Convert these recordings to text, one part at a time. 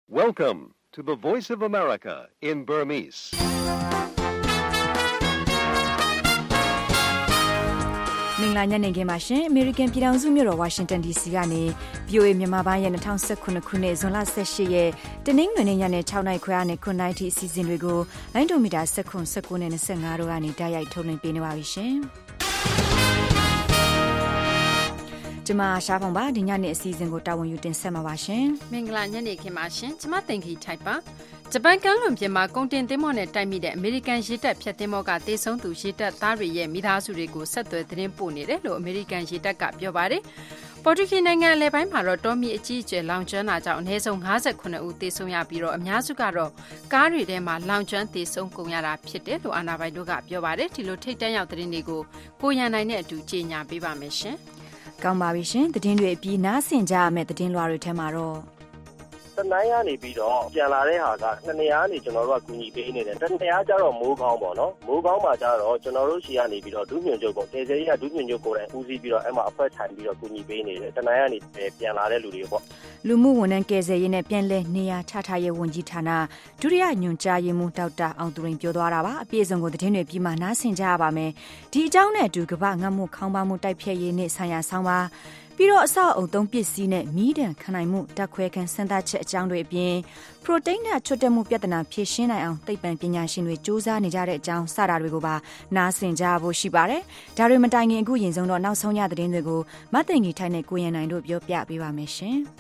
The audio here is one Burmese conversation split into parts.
Welcome to the Voice of America in Burmese. ။မင်္ဂလာညနေခင်းပါရှင်။ American ပြည်ထောင်စုမြို့တော် Washington DC ကနေ VOA မြန်မာပိုင်းရဲ့2019ခုနှစ်ဇွန်လ18ရက်တနင်္ဂနွေနေ့ညနေ6:00နာရီခွဲကနေ9:00နာရီထိအစီအစဉ်တွေကိုလိုင်းဒိုမီတာ19နဲ့25တို့ကနေတိုက်ရိုက်ထုတ်လွှင့်ပေးနေပါပြီရှင်။ကျမရှားဖောင်ပါဒီညနေအစီအစဉ်ကိုတာဝန်ယူတင်ဆက်မှာပါရှင်။မင်္ဂလာညနေခင်းပါရှင်။ကျမတင်ခီထိုက်ပါ။ဂျပန်ကမ်းလွန်ပြင်မှာကုန်တင်သင်္ဘောနဲ့တိုက်မိတဲ့အမေရိကန်ရေတပ်ဖြတ်သင်္ဘောကတေဆုံးသူရေတပ်သားတွေရဲ့မိသားစုတွေကိုဆက်သွယ်သတင်းပို့နေတယ်လို့အမေရိကန်ရေတပ်ကပြောပါတယ်။ပေါ်တူဂီနိုင်ငံအလယ်ပိုင်းမှာတော့တော်မီအကြီးအကျယ်လောင်ကျွမ်းတာကြောင့်အနည်းဆုံး58ဦးသေဆုံးရပြီးတော့အများစုကတော့ကားတွေထဲမှာလောင်ကျွမ်းသေဆုံးကုန်ရတာဖြစ်တယ်လို့အာဏာပိုင်တို့ကပြောပါတယ်။ဒီလိုထိတ်တန့်ရောက်သတင်းတွေကိုကိုရန်နိုင်နဲ့အတူကြေညာပေးပါမယ်ရှင်။ကောင်းပါပြီရှင်သတင်းတွေအပြီးနားဆင်ကြရမယ့်သတင်းလွှာတွေထဲမှာတော့တနိုင်းကနေပြီးတော့ပြန်လာတဲ့ဟာက2နေရာကနေကျွန်တော်တို့ကကူညီပေးနေတယ်တနေရာကျတော့မိုးကောင်းပေါ့နော်မိုးကောင်းမှာကျတော့ကျွန်တော်တို့ရှီကနေပြီးတော့ဒုညွှန်ချုပ်ကိုတေစေးကြီးကဒုညွှန်ချုပ်ကိုလည်းဦးစီးပြီးတော့အဲ့မှာအဖွဲ့ထိုင်ပြီးတော့ကူညီပေးနေတယ်တနိုင်းကနေပြန်လာတဲ့လူတွေပေါ့လူမှုဝန်ထမ်းကယ်ဆယ်ရေးနဲ့ပြန်လည်နေရာချထားရေးဝန်ကြီးဌာနဒုတိယညွှန်ကြားရေးမှူးဒေါက်တာအောင်သူရိန်ပြောသွားတာပါအပြည့်အစုံကိုသတင်းတွေပြီးမှနားဆင်ကြရပါမယ်ဒီအကြောင်းနဲ့အတူကမ္ဘာငတ်မှုခေါင်းပါမှုတိုက်ဖျက်ရေးနဲ့ဆိုင်ရာဆောင်းပါပြီးတော့အဆောက်အုံသုံးပစ္စည်းနဲ့မီးဒဏ်ခံနိုင်မှုဓာတ်ခွဲခန်းစမ်းသပ်ချက်အကြောင်းတွေအပြင်ပရိုတိန်းနဲ့ချွတ်တက်မှုပြဿနာဖြေရှင်းနိုင်အောင်သိပ္ပံပညာရှင်တွေစူးစမ်းနေကြတဲ့အကြောင်းစတာတွေကိုပါနားဆင်ကြဖို့ရှိပါတယ်။ဒါတွေမတိုင်ခင်အခုရင်ဆုံးတော့နောက်ဆုံးရသတင်းတွေကိုမတ်သိန်ကြီးထိုင်နဲ့ကိုရန်နိုင်တို့ပြောပြပေးပါမယ်ရှင်။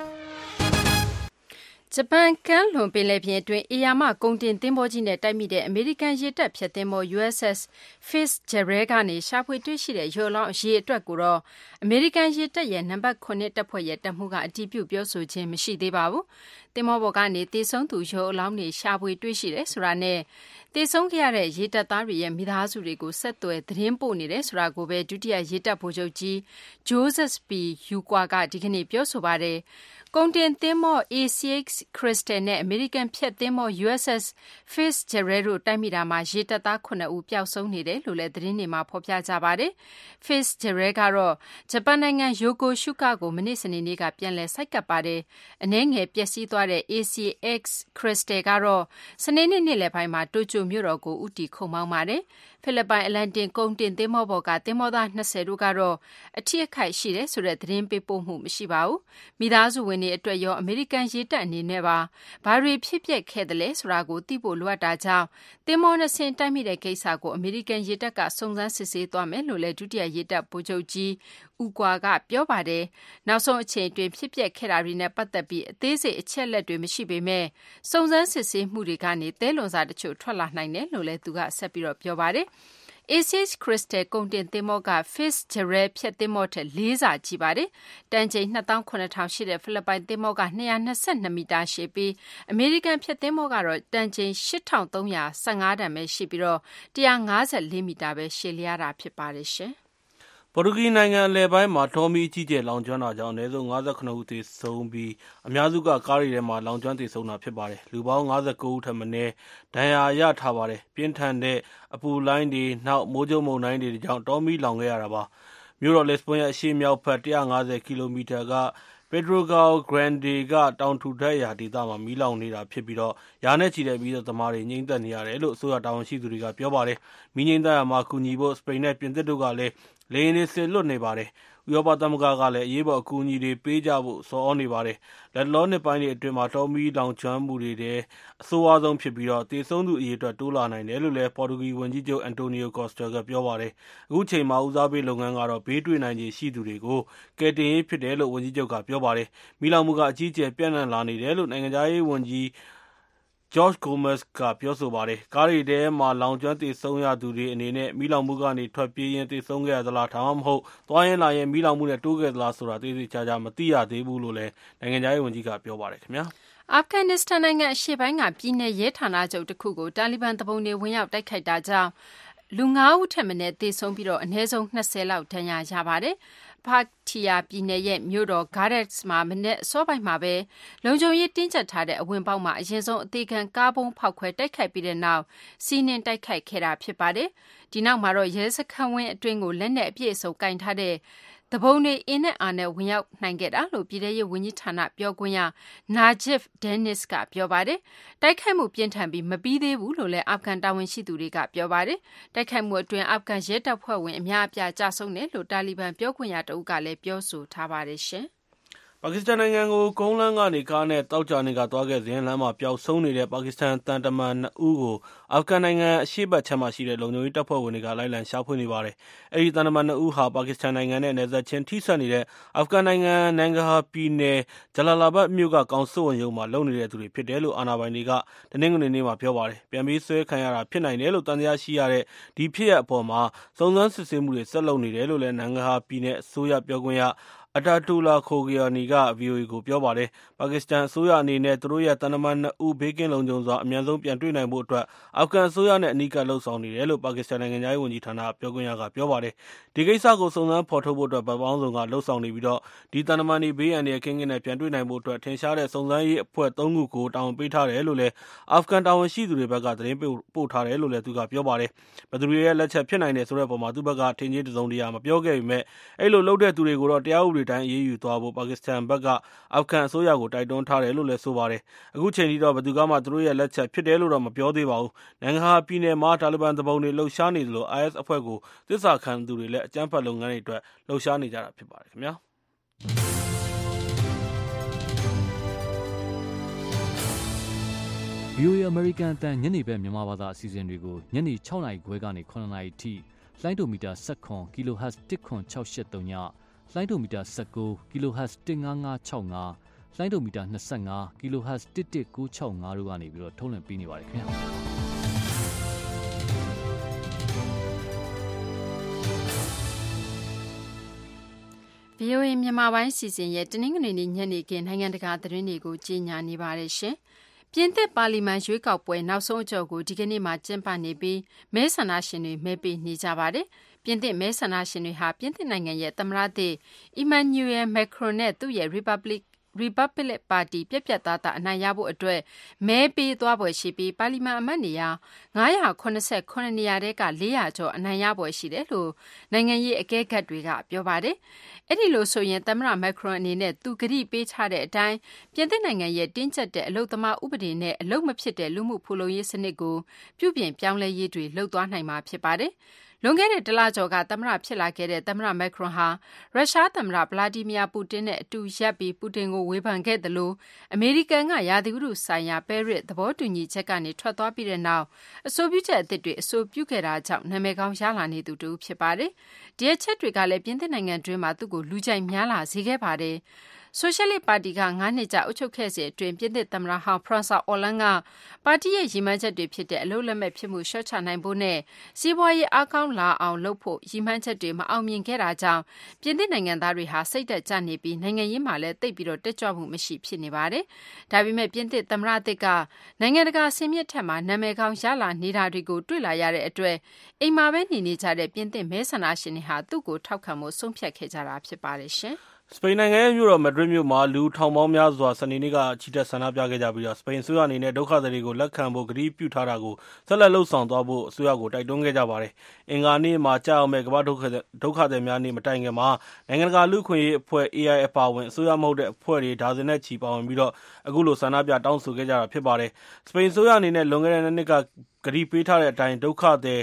ဂျပန်ကမ်းလွန်ပင်လယ်ပြင်အတွင်းအီယာမကုန်တင်သင်္ဘောကြီးနဲ့တိုက်မိတဲ့အမေရိကန်ရေတပ်ဖြတ်သင်္ဘော USS Fitzgerald ကနေရှာဖွေတွေ့ရှိတဲ့ရုပ်လောင်းအရေအတွက်ကိုတော့အမေရိကန်ရေတပ်ရဲ့နံပါတ်9တပ်ဖွဲ့ရဲ့တပ်မှူးကအတည်ပြုပြောဆိုခြင်းမရှိသေးပါဘူး။သင်္ဘောပေါ်ကနေတေဆုံးသူရုပ်အလောင်းတွေရှာဖွေတွေ့ရှိတယ်ဆိုတာနဲ့တေဆုံးခဲ့ရတဲ့ရေတပ်သားတွေရဲ့မိသားစုတွေကိုဆက်သွယ်သတင်းပို့နေတယ်ဆိုတာကိုပဲဒုတိယရေတပ်ဗိုလ်ချုပ်ကြီး Joseph P. Yuqua ကဒီကနေ့ပြောဆိုပါတယ်။ကုန်တင်သင်္ဘော ACX Crystal နဲ့အမေရိကန်ဖြတ်သင်္ဘော USS Fitzgerald တို့တိုက်မိတာမှာရေတပ်သား9ဦးပျောက်ဆုံးနေတယ်လို့လည်းသတင်းတွေမှာဖော်ပြကြပါတယ်။ Fitzgerald ကတော့ဂျပန်နိုင်ငံယိုကိုရှုကာကိုမနေ့စနေနေ့ကပြန်လည်ဆိုက်ကပ်ပါတယ်။အနည်းငယ်ပျက်စီးသွားတဲ့ ACX Crystal ကတော့စနေနေ့နေ့လယ်ပိုင်းမှာတိုကျိုမြို့တော်ကိုဦးတည်ခုန်မောင်းပါတယ်။ဖိလစ်ပိုင်အလံတင်ကုန်တင်သင်္ဘောပေါ်ကသင်္ဘောသား20တို့ကတော့အထိအခိုက်ရှိတယ်ဆိုတဲ့သတင်းပေးပို့မှုမရှိပါဘူး။မိသားစုဝင်တွေအတွက်ရောအမေရိကန်ရေတပ်အနေနဲ့ပါဘာတွေဖြစ်ပျက်ခဲ့တယ်လဲဆိုတာကိုသိဖို့လိုအပ်တာကြောင့်သင်္ဘောနှစ်စင်းတိုက်မိတဲ့ကိစ္စကိုအမေရိကန်ရေတပ်ကစုံစမ်းစစ်ဆေးသွားမယ်လို့လည်းဒုတိယရေတပ်ဗိုလ်ချုပ်ကြီးဦးကွာကပြောပါတယ်။နောက်ဆုံးအချိန်အတွင်းဖြစ်ပျက်ခဲ့တာတွေနဲ့ပတ်သက်ပြီးအသေးစိတ်အချက်လက်တွေမရှိပေမဲ့စုံစမ်းစစ်ဆေးမှုတွေကနေသဲလွန်စာတချို့ထွက်လာနိုင်တယ်လို့လည်းသူကဆက်ပြီးတော့ပြောပါတယ်။ ACX Crystal ကုန်တင်သင်္ဘောက Fitzgerald ဖြတ်သင်္ဘောထက်4ဆကြီးပါတယ်။တန်ချိန်27,000ရှိတဲ့ဖိလစ်ပိုင်သင်္ဘောက222မီတာရှည်ပြီးအမေရိကန်ဖြတ်သင်္ဘောကတော့တန်ချိန်8,315တန်ပဲရှိပြီးတော့154မီတာပဲရှည်လျားတာဖြစ်ပါတယ်ရှင်။ပေါ်တူဂီနိုင်ငံအလယ်ပိုင်းမှာတော်မီအကြီးကျယ်လောင်ကျွမ်းတာကြောင့်အနည်းဆုံး58ဦးသေဆုံးပြီးအများစုကကားတွေထဲမှာလောင်ကျွမ်းသေဆုံးတာဖြစ်ပါတယ်။လူပေါင်း59ဦးထက်မနည်းဒဏ်ရာရထားပါတယ်။ပြင်းထန်တဲ့အပူလှိုင်းတွေနောက်မိုးကြိုးမုန်တိုင်းတွေကြောင့်တော်မီလောင်ခဲ့ရတာပါ။မြို့တော်လစ်ဘွန်ရဲ့အရှေ့မြောက်ဘက်150ကီလိုမီတာကPedrogal Grande ကတောင်ထူထပ်ရာဒေသမှာမီးလောင်နေတာဖြစ်ပြီးတော့ရာနဲ့ချီတဲ့မီးသမားတွေငြိမ်းသက်နေရတယ်လို့အစိုးရတာဝန်ရှိသူတွေကပြောပါတယ်။မီးငြိမ်းသက်ရာမှာကူညီဖို့စပိန်နဲ့ပြင်သစ်တို့ကလည်းလေယာဉ်တွေစေလွှတ်နေပါတယ်။ဥရောပသမဂ္ဂကလည်းအရေးပေါ်အကူအညီတွေပေးကြဖို့ဆော်ဩနေပါတယ်။လက်တလောနှစ်ပိုင်းတွေအတွင်းမှာတော်မီလောင်ကျွမ်းမှုတွေထဲအဆိုးအဝါဆုံးဖြစ်ပြီးတော့သေဆုံးသူအရေအတွက်တိုးလာနိုင်တယ်လို့လည်းပေါ်တူဂီဝန်ကြီးချုပ်အန်တိုနီယိုကော့စတာကပြောပါတယ်။အခုချိန်မှာဦးစားပေးလုပ်ငန်းကတော့ဘေးတွေ့နိုင်ခြေရှိသူတွေကိုကယ်တင်ရေးဖြစ်တယ်လို့ဝန်ကြီးချုပ်ကပြောပါတယ်။မီးလောင်မှုကအကြီးအကျယ်ပြန့်နှံ့လာနေတယ်လို့နိုင်ငံခြားရေးဝန်ကြီးGeorge Gomez ကပြောဆိုပါတယ်။ကားတွေထဲမှာလောင်ကျွမ်းသေဆုံးရသူတွေအနေနဲ့မီးလောင်မှုကနေထွက်ပြေးရင်းသေဆုံးခဲ့ရသလားဒါမှမဟုတ်သွားရင်လာရင်မီးလောင်မှုနဲ့တိုးခဲ့သလားဆိုတာသေသေချာချာမသိရသေးဘူးလို့လည်းနိုင်ငံခြားရေးဝန်ကြီးကပြောပါတယ်ခင်ဗျာ။အာဖဂန်နစ္စတန်နိုင်ငံအရှေ့ပိုင်းကပြည်내ရဲဌာနချုပ်တစ်ခုကိုတာလီဘန်သူပုန်တွေဝင်ရောက်တိုက်ခိုက်တာကြောင့်လူ9ဦးထက်မနည်းသေဆုံးပြီးတော့အနည်းဆုံး20လောက်ဒဏ်ရာရပါတယ်။ဖာတီယာပြည်နယ်ရဲ့မြို့တော်ဂါရက်စ်မှာမနေ့အစောပိုင်းမှာပဲလုံခြုံရေးတင်းကျပ်ထားတဲ့အဝင်ပေါက်မှာအရင်ဆုံးအသေးခံကားပုံးဖောက်ခွဲတိုက်ခိုက်ပြီးတဲ့နောက်စီးနင်းတိုက်ခိုက်ခဲ့တာဖြစ်ပါတယ်။ဒီနောက်မှာတော့ရဲစခန်းဝင်းအတွင်းကိုလက်နက်အပြည့်အစုံကင်ထားတဲ့တပုံတွေအင်းနဲ့အာနဲ့ဝင်ရောက်နိုင်ခဲ့တာလို့ပြည်ထရေးဝန်ကြီးဌာနပြောခွင့်ရ Najib Dennis ကပြောပါတယ်။တိုက်ခိုက်မှုပြင်းထန်ပြီးမပြီးသေးဘူးလို့လည်းအာဖဂန်တာဝန်ရှိသူတွေကပြောပါတယ်။တိုက်ခိုက်မှုအတွင်းအာဖဂန်ရဲတပ်ဖွဲ့ဝင်အများအပြားကြာဆုံးတယ်လို့တာလီဘန်ပြောခွင့်ရတဦးကလည်းပြောဆိုထားပါတယ်ရှင်။ပါကစ္စတန်နိုင်ငံကိုကုန်းလမ်းကနေကားနဲ့တောက်ကြနေကသွားခဲ့စဉ်လမ်းမှာပျောက်ဆုံးနေတဲ့ပါကစ္စတန်တန်တမန်2ဦးကိုအာဖဂန်နိုင်ငံအရှေ့ဘက်ခြမ်းမှာရှိတဲ့လုံခြုံရေးတပ်ဖွဲ့ဝင်တွေကလိုက်လံရှာဖွေနေပါတယ်။အဲဒီတန်တမန်2ဦးဟာပါကစ္စတန်နိုင်ငံနဲ့နယ်စပ်ချင်းထိစပ်နေတဲ့အာဖဂန်နိုင်ငံနန်ဂဟာပြည်နယ်ဂျလာလာဘတ်မြို့ကကောင်စစ်ဝန်ရုံးမှာလုံနေတဲ့သူတွေဖြစ်တယ်လို့အာဏာပိုင်တွေကတနင်္ဂနွေနေ့မှာပြောပါတယ်။ပြန်ပြီးဆွဲခံရတာဖြစ်နိုင်တယ်လို့တန်တရားရှိရတဲ့ဒီဖြစ်ရပ်အပေါ်မှာစုံစမ်းစစ်ဆေးမှုတွေဆက်လုပ်နေတယ်လို့လည်းနန်ဂဟာပြည်နယ်အစိုးရပြောခွင့်ရအတာတူလာခိုဂီယာနီက VOA ကိုပြောပါတယ်။ပါကစ္စတန်အစိုးရအနေနဲ့သူတို့ရဲ့တန်တမန်2ဦးဘေးကင်းလုံခြုံစွာအမြန်ဆုံးပြန်တွေ့နိုင်ဖို့အတွက်အာဖဂန်အစိုးရနဲ့အနီးကပ်လှုပ်ဆောင်နေတယ်လို့ပါကစ္စတန်နိုင်ငံသားရေးဝန်ကြီးဌာနပြောခွင့်ရကပြောပါတယ်။ဒီကိစ္စကိုစုံစမ်းဖော်ထုတ်ဖို့အတွက်ဗပေါင်းစုံကလှုပ်ဆောင်နေပြီးဒီတန်တမန်တွေဘေးအန္တရာယ်ကင်းကင်းနဲ့ပြန်တွေ့နိုင်ဖို့အတွက်ထင်ရှားတဲ့စုံစမ်းရေးအဖွဲ့3ခုကိုတာဝန်ပေးထားတယ်လို့လည်းအာဖဂန်တာဝန်ရှိသူတွေဘက်ကသတင်းပို့ထားတယ်လို့လည်းသူကပြောပါတယ်။ဘယ်သူတွေရဲ့လက်ချက်ဖြစ်နိုင်တယ်ဆိုတဲ့ပုံမှာသူ့ဘက်ကထင်ကြီးတစုံတရာမပြောခဲ့ပေမဲ့အဲ့လိုလုပ်တဲ့သူတွေကိုတော့တရားဥပဒေတိုင်းအေးအေးယူသွားဖို့ပါကစ္စတန်ဘက်ကအာဖဂန်အစိုးရကိုတိုက်တွန်းထားတယ်လို့လည်းဆိုပါတယ်။အခုချိန်ထိတော့ဘယ်သူကမှသူတို့ရဲ့လက်ချက်ဖြစ်တယ်လို့တော့မပြောသေးပါဘူး။နိုင်ငံဟာပြည်နယ်မှာတာလီဘန်တပုံတွေလှုပ်ရှားနေသလို IS အဖွဲ့ကိုသစ္စာခံသူတွေလည်းအကြမ်းဖက်လုပ်ငန်းတွေအတွက်လှုပ်ရှားနေကြတာဖြစ်ပါတယ်ခင်ဗျာ။ VOA American အတန်ညနေဘက်မြန်မာဘာသာအစီအစဉ်တွေကိုညနေ6:00 နာရီခွဲကနေ9:00 နာရီထိလိုင်းဒိုမီတာ19 kHz 10683ညလိုင်းဒိုမီတာ19 kHz 15565လိုင်းဒိုမီတာ25 kHz 11965တို့ကနေပြီးတော့ထုတ်လွှင့်ပေးနေပါတယ်ခင်ဗျာ VOA မြန်မာပိုင်းစီစဉ်ရဲ့တနင်္ဂနွေနေ့ညနေခင်းနိုင်ငံတကာသတင်းတွေကိုကြီးညာနေပါတယ်ရှင်။ပြင်သစ်ပါလီမန်ရွေးကောက်ပွဲနောက်ဆုံးအကြော့ကိုဒီကနေ့မှကျင်းပနေပြီးမဲဆန္ဒရှင်တွေမဲပေးနေကြပါတယ်။ပြင်သစ်မဲဆန္ဒရှင်တွေဟာပြင်သစ်နိုင်ငံရဲ့သမ္မတသစ် Emmanuel Macron နဲ့သူ့ရဲ့ Republic ပါတီပြက်ပြက်သားသားအနိုင်ရဖို့အတွက်မဲပေးသွားပွဲရှိပြီးပါလီမန်အမတ်နေရာ989နေရာတဲက400ကျော်အနိုင်ရပွဲရှိတယ်လို့နိုင်ငံရေးအကဲခတ်တွေကပြောပါတယ်။အဲ့ဒီလိုဆိုရင်သမ္မတမက်ခရွန်အနေနဲ့သူကတိပေးထားတဲ့အတိုင်းပြင်သစ်နိုင်ငံရဲ့တင်းကျပ်တဲ့အလုပ်သမားဥပဒေနဲ့အလုပ်မဖြစ်တဲ့လူမှုဖူလုံရေးစနစ်ကိုပြုပြင်ပြောင်းလဲရေးတွေလုပ်သွားနိုင်မှာဖြစ်ပါတယ်။လွန်ခဲ့တဲ့တလကျော်ကသမ္မတဖြစ်လာခဲ့တဲ့သမ္မတမက်ခရွန်ဟာရုရှားသမ္မတဗလာဒီမီယာပူတင်နဲ့အတူရပ်ပြီးပူတင်ကိုဝေဖန်ခဲ့တယ်လို့အမေရိကန်ကရာသီဥတုဆိုင်ရာပဲရစ်သဘောတူညီချက်ကနေထွက်သွားပြီးတဲ့နောက်အဆိုပြုချက်အသစ်တွေအဆိုပြုခဲ့တာကြောင့်နာမည်ကောင်းရလာနေသူတူဖြစ်ပါတယ်။ဒီအချက်တွေကလည်းပြင်သစ်နိုင်ငံတွင်းမှာသူ့ကိုလူကြိုက်များလာစေခဲ့ပါတယ်။ဆိုရှယ်လစ်ပါတီက9နှစ်ကြာအုပ်ချုပ်ခဲ့စဉ်အတွင်းပြင်သစ်သမ္မတဟောင်းဖရန့်ဆွာအော်လန်ကပါတီရဲ့ရည်မှန်းချက်တွေဖြစ်တဲ့အလုပ်လက်မဲ့ဖြစ်မှုလျှော့ချနိုင်ဖို့နဲ့စီးပွားရေးအားကောင်းလာအောင်လုပ်ဖို့ရည်မှန်းချက်တွေမအောင်မြင်ခဲ့တာကြောင့်ပြင်သစ်နိုင်ငံသားတွေဟာစိတ်သက်ကြနေပြီးနိုင်ငံရေးမှာလည်းတိတ်ပြီးတော့တက်ကြွမှုမရှိဖြစ်နေပါတယ်။ဒါပေမဲ့ပြင်သစ်သမ္မတသစ်ကနိုင်ငံတကာဆင်မြင့်ထက်မှာနာမည်ကောင်းရလာနေတာတွေကိုတွေ့လာရတဲ့အတွက်အိမ်မှာပဲနေနေကြတဲ့ပြင်သစ်မဲဆန္ဒရှင်တွေဟာသူ့ကိုထောက်ခံမှုဆုံးဖြတ်ခဲ့ကြတာဖြစ်ပါတယ်ရှင်။စပိန်နိုင်ငံရဲ့မြို့တော်မက်ဒရစ်မြို့မှာလူထောင်ပေါင်းများစွာစနေနေ့ကချီတက်ဆန္ဒပြခဲ့ကြပြီးစပိန်အစိုးရအနေနဲ့ဒုက္ခသည်တွေကိုလက်ခံဖို့ကတိပြုထားတာကိုဆက်လက်လှုပ်ဆောင်သွားဖို့အစိုးရကိုတိုက်တွန်းခဲ့ကြပါတယ်။အင်္ဂါနေ့မှာကြာအောင်မဲ့ကမ္ဘာဒုက္ခသည်များနေ့မတိုင်ခင်မှာနိုင်ငံတကာလူ့ခွင့်ရေးအဖွဲ့ AI အပါအဝင်အစိုးရမဟုတ်တဲ့အဖွဲ့တွေဒါဇင်နဲ့ချီပါဝင်ပြီးအခုလိုဆန္ဒပြတောင်းဆိုခဲ့ကြတာဖြစ်ပါတယ်။စပိန်အစိုးရအနေနဲ့လွန်ခဲ့တဲ့နှစ်ကကတိပေးထားတဲ့အတိုင်းဒုက္ခသည်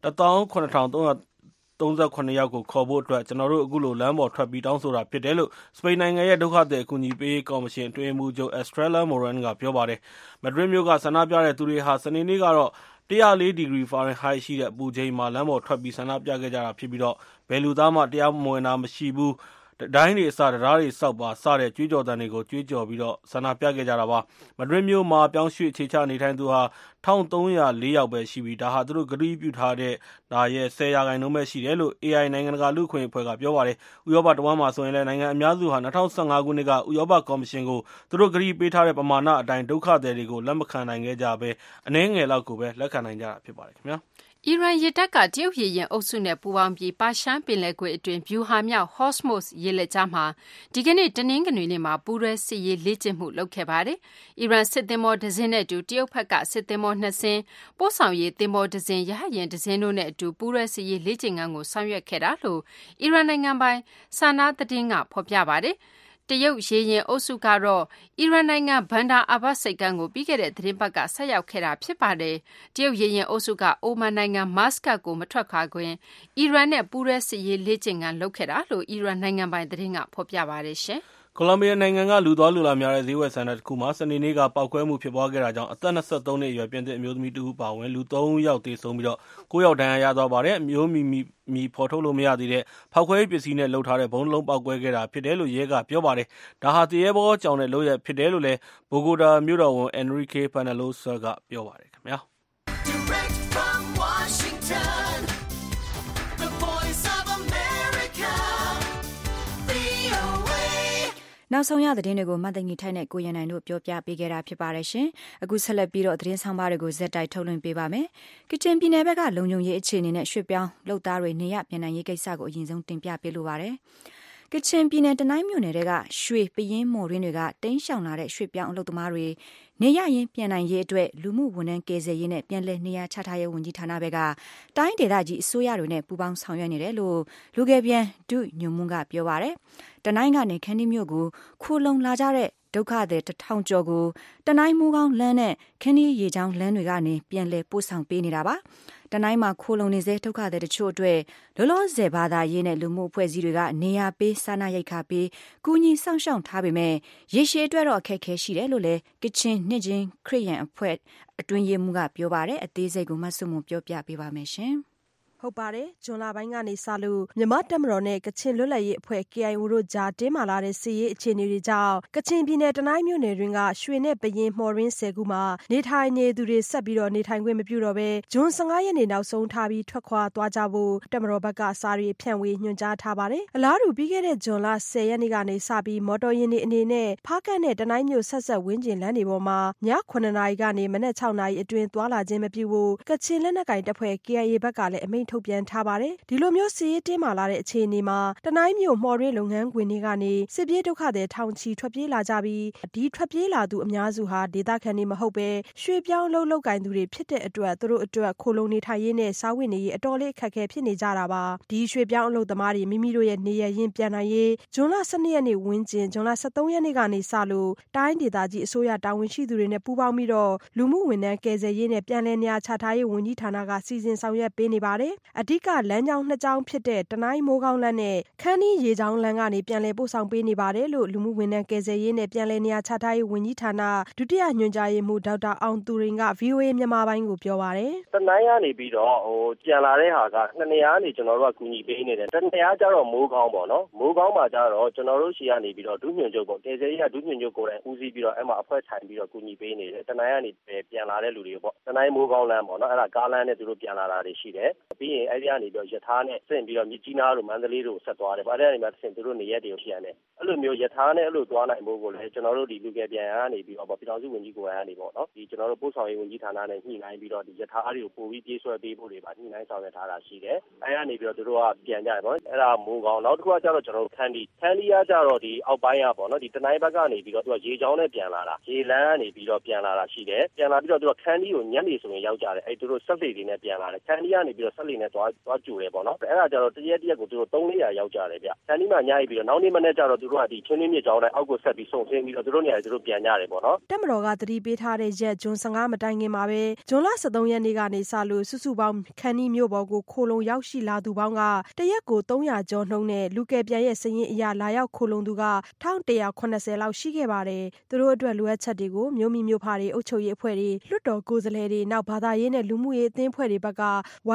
18339 ယောက်ကိုခေါ်ဖို့အတွက်ကျွန်တော်တို့အခုလိုလမ်းပေါ်ထွက်ပြီးတောင်းဆိုတာဖြစ်တယ်လို့စပိန်နိုင်ငံရဲ့ဒုက္ခသည်အကူအညီပေးကော်မရှင်အတွင်းမှူးချုပ် Estrella Moran ကပြောပါတယ်။မက်ဒရစ်မြို့ကဆန္ဒပြတဲ့သူတွေဟာစနေနေ့ကတော့104 ဒီဂရီဖာရင်ဟိုက်ရှိတဲ့အပူချိန်မှာလမ်းပေါ်ထွက်ပြီးဆန္ဒပြခဲ့ကြတာဖြစ်ပြီးဘယ်လူသားမှတရားမဝင်တာမရှိဘူးဒိုင်းတွေအစတရားတွေစောက်ပါစတဲ့ကြွေးကြော်သံတွေကိုကြွေးကြော်ပြီးဆန္ဒပြခဲ့ကြတာပါမက်ဒရစ်မြို့မှာပြောင်းရွှေ့အခြေချနေထိုင်သူဟာ1304 ယောက်ပဲရှိပြီးဒါဟာသူတို့ကတိပြုထားတဲ့ဒါရဲ့10%ပဲရှိတယ်လို့ AI နိုင်ငံတကာလူ့ခွင့်အဖွဲ့ကပြောပါတယ်ဥရောပတဝမ်းမှာဆိုရင်လည်းနိုင်ငံအများစုဟာ2015ခုနှစ်ကဥရောပကော်မရှင်ကိုသူတို့ကတိပေးထားတဲ့ပမာဏအတိုင်းဒုက္ခသည်တွေကိုလက်မခံနိုင်ခဲ့ကြဘဲအနည်းငယ်လောက်ကိုပဲလက်ခံနိုင်ကြတာဖြစ်ပါတယ်ခင်ဗျာအီရန်ရေတပ်ကတရုတ်ရေယာဉ်အုပ်စုနဲ့ပူးပေါင်းပြီးပါရှန်ပင်လယ်ကွေ့အတွင်းဗျူဟာမြောက် Hormuz ရေလက်ကြားမှာဒီကနေ့တနင်္ဂနွေနေ့မှာပူးတွဲစစ်ရေးလေ့ကျင့်မှုလုပ်ခဲ့ပါတယ်။အီရန်စစ်သင်္ဘောတစ်စင်းနဲ့အတူတရုတ်ဘက်ကစစ်သင်္ဘော2စင်းပို့ဆောင်ရေးသင်္ဘောတစ်စင်းရဟတ်ယာဉ်တစ်စင်းတို့နဲ့အတူပူးတွဲစစ်ရေးလေ့ကျင့်ခန်းကိုဆောင်ရွက်ခဲ့တာလို့အီရန်နိုင်ငံပိုင်ဆာနာသတင်းကဖော်ပြပါတယ်။တရုတ်ရေယာဉ်အုပ်စုကတော့အီရန်နိုင်ငံဘန်ဒါအာဘတ်ဆိပ်ကမ်းကိုပြီးခဲ့တဲ့သတင်းပတ်ကဆက်ရောက်ခဲ့တာဖြစ်ပါတယ်။တရုတ်ရေယာဉ်အုပ်စုကအိုမန်နိုင်ငံမတ်စကတ်ကိုမထွက်ခွာခင်အီရန်နဲ့ပူးတွဲစစ်ရေးလေ့ကျင့်ခန်းလုပ်ခဲ့တာလို့အီရန်နိုင်ငံပိုင်သတင်းကဖော်ပြပါတယ်ရှင်။ကိုလံဘီယာနိုင်ငံကလူသွားလူလာများတဲ့ဈေးဝယ်စင်တာတစ်ခုမှာစနေနေ့ကပေါက်ကွဲမှုဖြစ်ပွားခဲ့တာကြောင့်အသက်23နှစ်အရွယ်ပြင်သစ်အမျိုးသမီးတစ်ဦးပါဝင်လူ3ယောက်သေဆုံးပြီး9ယောက်ဒဏ်ရာရသွားပါတယ်အမျိုးမီဖော်ထုတ်လို့မရသေးတဲ့ဖောက်ခွဲရေးပစ္စည်းနဲ့လှုပ်ထားတဲ့ဘုံလုံးပေါက်ကွဲခဲ့တာဖြစ်တယ်လို့ရဲကပြောပါတယ်ဒါဟာတရေဘောကြောင်တဲ့လုပ်ရဖြစ်တယ်လို့လည်းဘိုဂိုတာမြို့တော်ဝန် Enrique Peñalosa ကပြောပါတယ်ခင်ဗျာနောက်ဆုံးရသတင်းတွေကိုမသိငီထိုက်နဲ့ကိုရန်နိုင်တို့ပြောပြပေးခဲ့တာဖြစ်ပါတယ်ရှင်။အခုဆက်လက်ပြီးတော့သတင်းဆောင်ပါတွေကိုဇက်တိုက်ထုတ်လွှင့်ပေးပါမယ်။ကချင်ပြည်နယ်ဘက်ကလုံခြုံရေးအခြေအနေနဲ့ရွှေ့ပြောင်းလုပ်သားတွေနေရပြန်နိုင်ရေးကိစ္စကိုအရင်ဆုံးတင်ပြပေးလိုပါတယ်။ကချင်ပြည်နယ်တနိုင်းမြို့နယ်တွေကရွှေပယင်းမော်ရင်းတွေကတင်းရှောင်လာတဲ့ရွှေ့ပြောင်းအလုပ်သမားတွေနေရရင်ပြန်နိုင်ရေးအတွက်လူမှုဝန်ထမ်းကယ်ဆယ်ရေးနဲ့ပြန်လည်နေရာချထားရေးဝန်ကြီးဌာနဘက်ကတိုင်းဒေသကြီးအစိုးရတွေနဲ့ပူးပေါင်းဆောင်ရွက်နေတယ်လို့လူကယ်ပြန်ဒုညွန်မှူးကပြောပါတယ်။တနိုင်းကနေခန်းဒီမြို့ကိုခိုလုံလာကြတဲ့ဒုက္ခသည်1000ကျော်ကိုတနိုင်းမိုးကောင်းလမ်းနဲ့ခန်းဒီရေချောင်းလမ်းတွေကနေပြန်လည်ပို့ဆောင်ပေးနေတာပါ။တနိုင်းမှာခိုလုံနေစေဒုက္ခသည်တချို့အတွက်လောလောဆယ်ဘာသာရေးနဲ့လူမှုအဖွဲ့အစည်းတွေကနေရာပေးစားနပ်ရိက္ခာပေးကူညီဆောင်ရှောက်ထားပေမဲ့ရေရှည်အတွက်တော့အခက်အခဲရှိတယ်လို့လည်းကချင်နှစ်ချင်းခရစ်ယာန်အဖွဲ့အတွင်းရေးမှူးကပြောပါတယ်။အသေးစိတ်ကိုမဆုမွန်ပြောပြပေးပါမယ်ရှင်။ဟုတ်ပါတယ်။ဇွန်လပိုင်းကနေစလို့မြန်မာတပ်မတော်နဲ့ကချင်လွတ်လပ်ရေးအဖွဲ့ KIO တို့ကြားတင်းမာလာတဲ့စစ်ရေးအခြေအနေတွေကြောင့်ကချင်ပြည်နယ်တနိုင်းမြို့နယ်တွင်းကရွှေနဲ့ပယင်းမော်ရင်း10ခုမှာနေထိုင်နေသူတွေဆက်ပြီးနေထိုင်ခွင့်မပြုတော့ဘဲဇွန်15ရက်နေ့နောက်ဆုံးထားပြီးထွက်ခွာသွားကြဖို့တပ်မတော်ဘက်ကစာရီဖြန့်ဝေညွှန်ကြားထားပါတယ်။အလားတူပြီးခဲ့တဲ့ဇွန်လ10ရက်နေ့ကနေစပြီးမော်တော်ယာဉ်တွေအနေနဲ့ဖားကန့်နဲ့တနိုင်းမြို့ဆက်ဆက်ဝင်းကျင်လမ်းတွေပေါ်မှာည9နာရီကနေမနက်6နာရီအတွင်းသွားလာခြင်းမပြုဖို့ကချင်လက်နက်ကိုင်တပ်ဖွဲ့ KIA ဘက်ကလည်းအမိန့်ထုတ်ပြန်ထားပါတယ်။ဒီလိုမျိုးစစ်ရေးတင်းမာလာတဲ့အခြေအနေမှာတနိုင်းမြို့မော်ရင်းလုပ်ငန်းခွင်တွေကနေစစ်ပြေးဒုက္ခသည်ထောင်ချီထွက်ပြေးလာကြပြီးဒီထွက်ပြေးလာသူအများစုဟာဒေသခံတွေမဟုတ်ပဲရွှေပြောင်းလုပ်ကိုင်သူတွေဖြစ်တဲ့အတွက်သူတို့အတွက်ခိုလုံနေထိုင်ရေးနဲ့စားဝတ်နေရေးအတော်လေးအခက်အခဲဖြစ်နေကြတာပါ။ဒီရွှေပြောင်းအလုပ်သမားတွေမိမိတို့ရဲ့နေရရင်ပြန်နိုင်ရေးဇွန်လ12ရက်နေ့ဝန်းကျင်ဇွန်လ13ရက်နေ့ကနေစလို့တိုင်းဒေသကြီးအစိုးရတာဝန်ရှိသူတွေနဲ့ပူးပေါင်းပြီးတော့လူမှုဝန်ထမ်းကယ်ဆယ်ရေးနဲ့ပြန်လည်နေရာချထားရေးဝန်ကြီးဌာနကစီစဉ်ဆောင်ရွက်ပေးနေပါတယ်။အဓိကလမ်းကြောင်း2ကြောင်းဖြစ်တဲ့တနိုင်းမိုးကောင်းလမ်းနဲ့ခန်းဒီရေချောင်းလမ်းကနေပြန်လည်ပို့ဆောင်ပေးနေပါတယ်လို့လူမှုဝန်ထမ်းကယ်ဆယ်ရေးနဲ့ပြန်လည်နေရာချထားရေးဝန်ကြီးဌာနဒုတိယညွှန်ကြားရေးမှူးဒေါက်တာအောင်သူရင်က VOA မြန်မာပိုင်းကိုပြောပါတယ်။တနိုင်းကနေပြီးတော့ပြန်လာတဲ့ဟာက2နေရာကနေကျွန်တော်တို့ကကူညီပေးနေတယ်။တနေရာကျတော့မိုးကောင်းပေါ့နော်။မိုးကောင်းမှာကျတော့ကျွန်တော်တို့ရှီကနေပြီးတော့ဒုညွှန်ချုပ်ပေါ့ကယ်ဆယ်ရေးကဒုညွှန်ချုပ်ကိုယ်တိုင်ဦးစီးပြီးတော့အဲ့မှာအဖွဲ့ထိုင်ပြီးတော့ကူညီပေးနေတယ်။တနိုင်းကနေပြန်လာတဲ့လူတွေပေါ့။တနိုင်းမိုးကောင်းလမ်းပေါ့နော်။အဲ့ဒါကားလမ်းနဲ့သူတို့ပြန်လာတာတွေရှိတယ်။ပြီးရင်အဲ့ဒီကနေပြီးတော့ယထာနဲ့ဆင့်ပြီးတော့မြစ်ကြီးနားတို့မန္တလေးတို့ဆက်သွားတယ်။ဗါတဲ့နေမှာဆင့်သူတို့နေရက်တွေကိုပြန်တယ်။အဲ့လိုမျိုးယထာနဲ့အဲ့လိုသွားနိုင်ဖို့ကိုလည်းကျွန်တော်တို့ဒီလူကယ်ပြန်ကနေပြီးတော့ပြည်ထောင်စုဝန်ကြီးကိုယ်တိုင်ကနေပေါ့နော်။ဒီကျွန်တော်တို့ပို့ဆောင်ရေးဝန်ကြီးဌာနနဲ့ညှိနှိုင်းပြီးတော့ဒီယထာတွေကိုပို့ပြီးပြေးဆွဲပေးဖို့တွေပါညှိနှိုင်းဆောင်ရွက်ထားတာရှိတယ်။အဲ့ကနေပြီးတော့သူတို့ကပြန်ကြတယ်ပေါ့။အဲ့ဒါမိုးကောင်းနောက်တစ်ခုကကျတော့ကျွန်တော်တို့ခန်းဒီကကျတော့ဒီအောက်ပိုင်းကပေါ့နော်ဒီတနိုင်းဘက်ကနေပြီးတော့သူကရေချောင်းနဲ့ပြန်လာတာရေလမ်းကနေပြီးတော့ပြန်လာတာရှိတယ်။ပြန်လာပြီးတော့သူကခန်းဒီကိုညနေဆိုရင်ရောက်ကြတယ်။အဲ့သူတို့ဆက်လေတွေနဲ့ပြန်လာတယ်။ခန်းဒီကနေပြီးတော့ဆက်လေနဲ့သွားကြိုတယ်ပေါ့နော်။အဲ့ဒါကျတော့တရက်ကိုသူတို့300ရောက်ကြတယ်ဗျ။ခန်းဒီမှာညအိပ်ပြီးတော့နောက်နေ့မနေ့ကျတော့သူတို့ကဒီချင်းချင်းမြစ်ချောင်းနဲ့အောက်ကိုဆက်ပြီးဆုံဆင်းပြီးတော့သူတို့နေရာသူတို့ပြန်ကြတယ်ပေါ့နော်။တပ်မတော်ကသတိပေးထားတဲ့ရက်ဇွန်15မတိုင်ခင်မှာပဲဇွန်လ13ရက်နေ့ကနေစလို့စုစုပေါင်းခန်းဒီမြို့ပေါ်ကိုခိုလုံရောက်ရှိလာသူပေါင်းကတရက်ကို300ကျော်နှုန်းနဲ့လူကယ်ပြန်ရဲ့စည်ရင်းအရာလာရောက်ခိုလုံသူက1180လောက်ရှိခဲ့ပါတယ်။သူတို့အတွက်လိုအပ်ချက်တွေကိုမြို့မိမြို့ဖတွေအုပ်ချုပ်ရေးအဖွဲ့တွေလွှတ်တော်ကိုယ်စားလှယ်တွေနောက်ဘာသာရေးနဲ့လူမှုရေးအသင်းအဖွဲ့တွေဘက်ကဝိုင်းဝန်းကူ